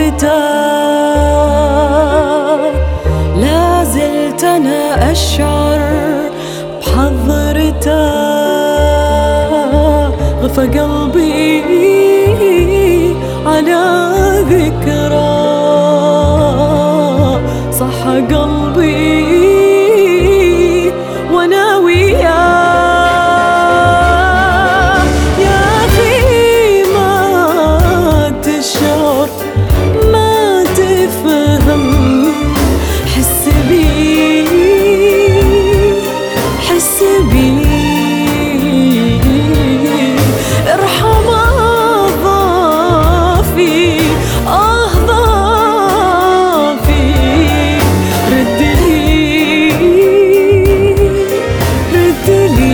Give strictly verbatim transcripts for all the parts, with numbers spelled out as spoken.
حضرته لا زلت أنا أشعر بحضرته. غفى قلبي على ذكرى، صح قلبي وانا وياه. يا أخي ما تشعر ما تفهم، حس بي حس بي، ارحم ضعفي آه ضعفي، رد لي رد لي.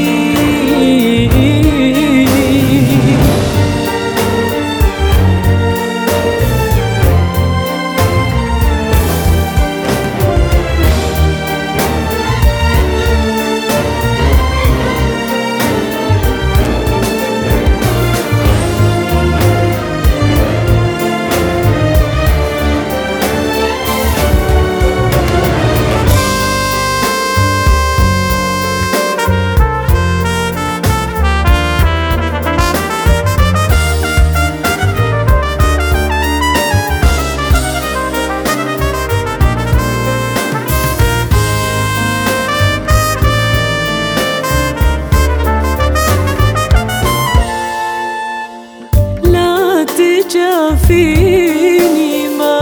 جافيني ما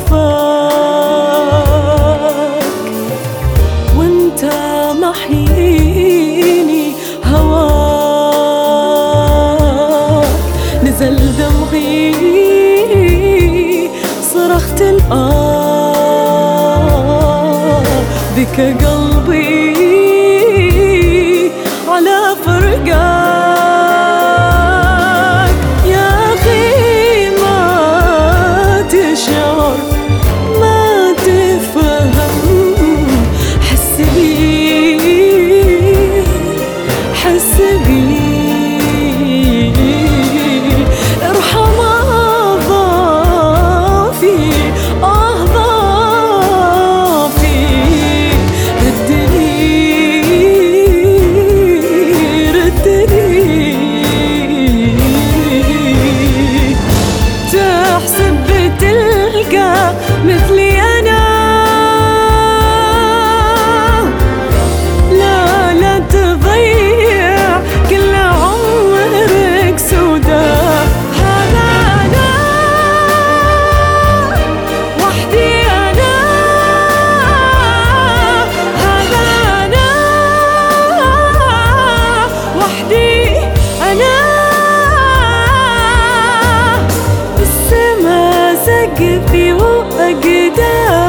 كفاك، وانت محييني هواك. نزل دمعي صرخت الآه، بك قلبي على فرقاك. يا أخي ما تفهم، حس بي حس بي، ارحم ضعفي آه ضعفي، رد لي رد لي. تحسب بتلقى مثلي أنا، لا لا تضيع كل عمرك سودا. هذا أنا وحدي أنا، هذا أنا وحدي أنا. السما سقفي وأقدام